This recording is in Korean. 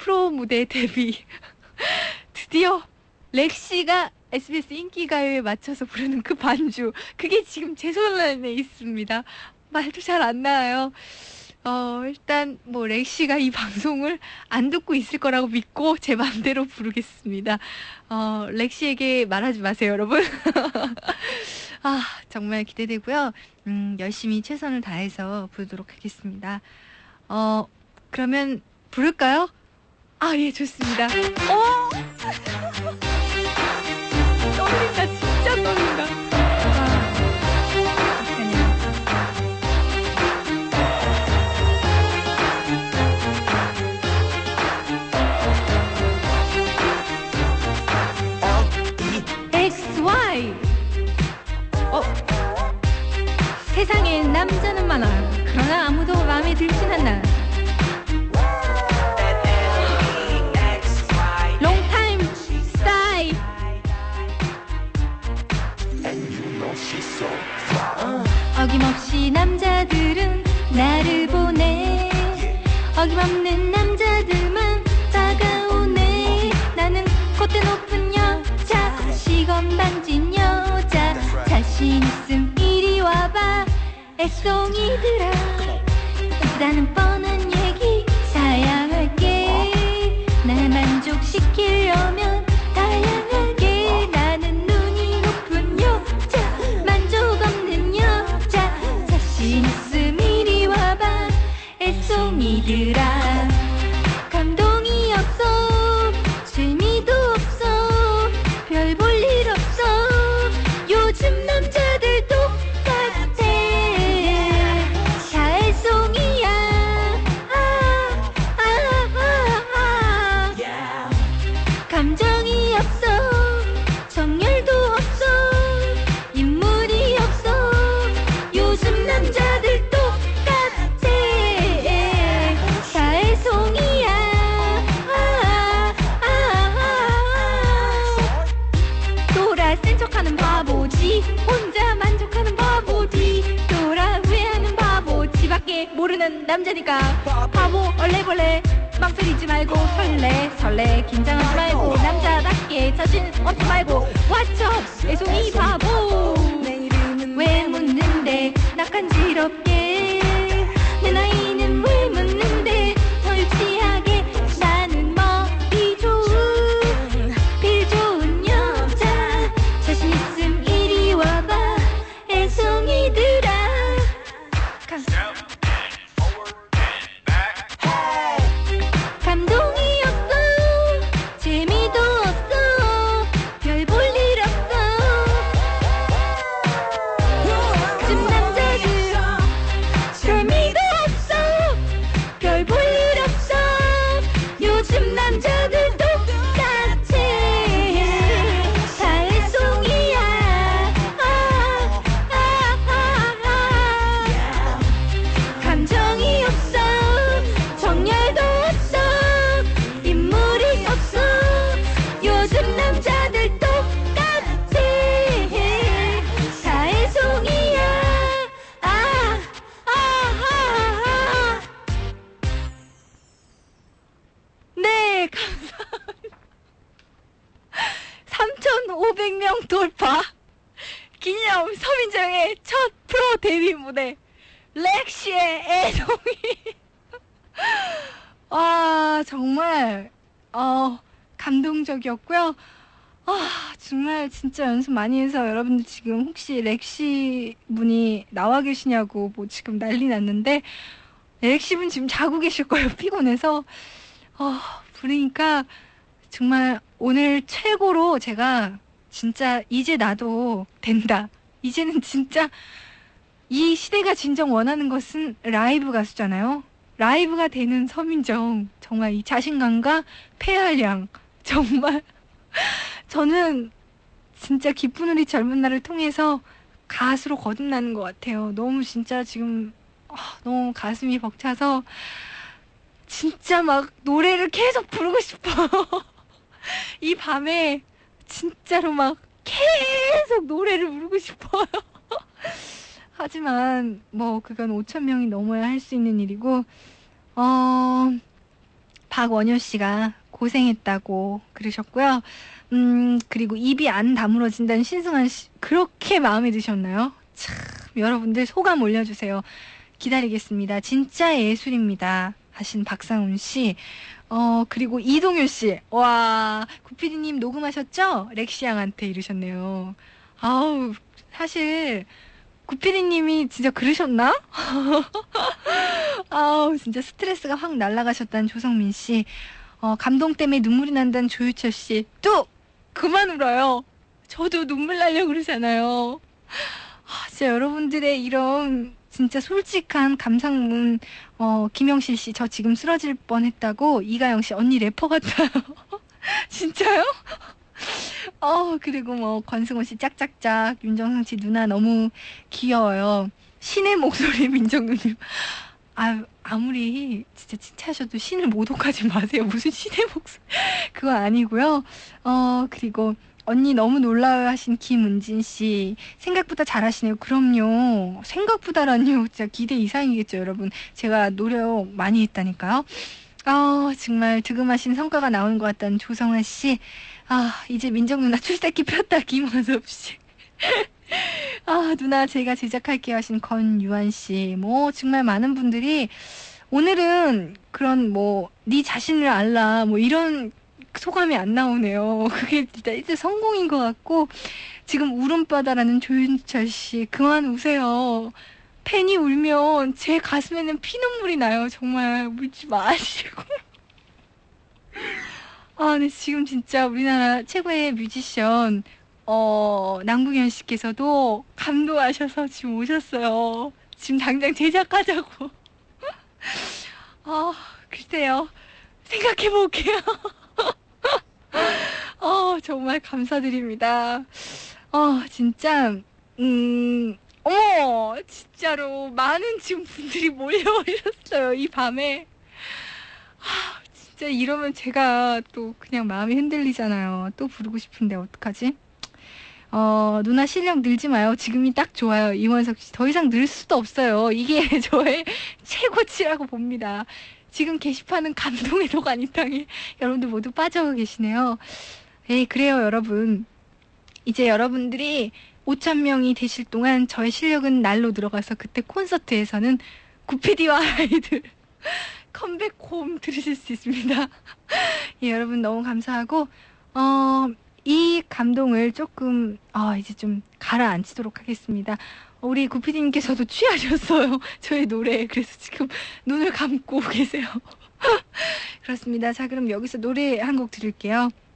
프로 무대 데뷔. 드디어 렉시가 SBS 인기가요에 맞춰서 부르는 그 반주. 그게 지금 제 손 안에 있습니다. 말도 잘 안 나와요. 일단 뭐 렉시가 이 방송을 안 듣고 있을 거라고 믿고 제 마음대로 부르겠습니다. 렉시에게 말하지 마세요, 여러분. 아, 정말 기대되고요. 열심히 최선을 다해서 부르도록 하겠습니다. 그러면 부를까요? 아, 예, 좋습니다. 떨린다, 진짜 떨린다. XY. 세상엔 남자는 많아. 그러나 아무도 마음에 들진 않나. 롱타임 스타일. 어김없이 남자들은 나를 보내. 어김없는 남자들만 다가오네. 나는 콧대 높은 여자, 시건 만진 여자. 자신 있음 이리 와봐. 애송이들아, 이쁘다는 뻔한 얘기 사양할게. 날 만족시키려면 다양하게. 나는 눈이 높은 여자, 만족 없는 여자. 자신 있음 이리 와봐. 애송이들아. 감동이 없어, 재미도 없어, 별 볼 일 없어. 요즘 남자들 똑같아. 다 애송이야. 감정이 없어, 정열도 없어, 인물이 없어. 요즘 남자들 똑같아. 다 애송이야. 돌아 센 척하는 바보지, 혼자 만족하는 바보지. 돌아 후회하는 바보지. 밖에 모르는 남자니까 바보 얼레벌레. 망설이지 말고 설레 긴장하지 말고 남자답게 자신 없지 말고. What's up 애송이 바보. 내 이름은 왜 묻는데 낙한지럽게. 내 나이는 왜 묻는데 더 유치하게. 나는 머리 좋은 필 좋은 여자. 자신 있음 이리 와봐. 애송이들아. 감동이 없어, 재미도 없어, 별 볼 일 없어. 요즘 남자들 재미도 없어, 별 볼 일 없어. 요즘 남자들 똑같아. 다 애송이야. 감정이 없어, 정열도 없어, 인물이 없어. 요즘 남자들 똑같아. 다 애송이야. 네, 감사합니다. 3,500명 돌파. 기념 서민정의 첫 프로 데뷔 무대 렉시의 애송이. 정말 감동적이었고요. 정말 진짜 연습 많이 해서 여러분들 지금 혹시 렉시 분이 나와 계시냐고 뭐 지금 난리 났는데, 렉시 분 지금 자고 계실 거예요, 피곤해서. 부르니까 정말 오늘 최고로 제가 진짜 이제 나도 된다. 이제는 진짜 이 시대가 진정 원하는 것은 라이브 가수잖아요. 라이브가 되는 서민정. 정말 이 자신감과 폐활량. 정말 저는 진짜 기쁜 우리 젊은 날을 통해서 가수로 거듭나는 것 같아요. 너무 진짜 지금 너무 가슴이 벅차서 진짜 막 노래를 계속 부르고 싶어요. 이 밤에 진짜로 막 계속 노래를 부르고 싶어요. 하지만 뭐 그건 5,000명이 넘어야 할 수 있는 일이고, 박원효 씨가 고생했다고 그러셨고요. 그리고 입이 안 다물어진다는 신승환 씨, 그렇게 마음에 드셨나요? 참, 여러분들 소감 올려주세요. 기다리겠습니다. 진짜 예술입니다. 하신 박상훈 씨. 그리고 이동윤 씨. 와, 구피디님 녹음하셨죠? 렉시 양한테 이러셨네요. 아우, 사실, 구피디님이 진짜 그러셨나? 아우, 진짜 스트레스가 확 날아가셨다는 조성민 씨. 감동 때문에 눈물이 난다는 조유철 씨. 또! 그만 울어요. 저도 눈물 나려고 그러잖아요. 진짜 여러분들의 이런 진짜 솔직한 감상문, 김영실 씨, 저 지금 쓰러질 뻔했다고. 이가영 씨, 언니 래퍼 같아요. 진짜요? 그리고 뭐, 권승호 씨, 짝짝짝. 윤정상 씨, 누나 너무 귀여워요. 신의 목소리, 민정누님. 아무리 진짜 칭찬하셔도 신을 모독하지 마세요. 무슨 신의 목소리. 그거 아니고요. 그리고 언니 너무 놀라워요 하신 김은진 씨. 생각보다 잘하시네요. 그럼요. 생각보다라니요. 진짜 기대 이상이겠죠, 여러분. 제가 노력 많이 했다니까요. 정말 득음하신 성과가 나오는 것 같다는 조성아 씨. 이제 민정 누나 출세기 폈다. 김원섭 씨. 누나 제가 제작할게요 하신 건유한 씨. 뭐 정말 많은 분들이 오늘은 그런 뭐 네 자신을 알라 뭐 이런 소감이 안 나오네요. 그게 진짜 이제 성공인 것 같고, 지금 울음바다라는 조윤철 씨, 그만 우세요. 팬이 울면 제 가슴에는 피눈물이 나요. 정말 울지 마시고. 근데 지금 진짜 우리나라 최고의 뮤지션 남궁현 씨께서도 감동하셔서 지금 오셨어요. 지금 당장 제작하자고. 글쎄요. 생각해 볼게요. 정말 감사드립니다. 진짜, 진짜로 많은 지금 분들이 몰려오셨어요, 이 밤에. 진짜 이러면 제가 또 그냥 마음이 흔들리잖아요. 또 부르고 싶은데 어떡하지? 누나 실력 늘지 마요. 지금이 딱 좋아요. 이원석 씨. 더 이상 늘 수도 없어요. 이게 저의 최고치라고 봅니다. 지금 게시판은 감동의 도가니 땅에 여러분들 모두 빠져 계시네요. 그래요, 여러분. 이제 여러분들이 5,000명이 되실 동안 저의 실력은 날로 들어가서 그때 콘서트에서는 구피디와 아이들 컴백홈 들으실 수 있습니다. 여러분 너무 감사하고, 이 감동을 조금, 이제 좀 가라앉히도록 하겠습니다. 우리 구피디님께서도 취하셨어요. 저의 노래에. 그래서 지금 눈을 감고 계세요. 그렇습니다. 자, 그럼 여기서 노래 한 곡 들을게요.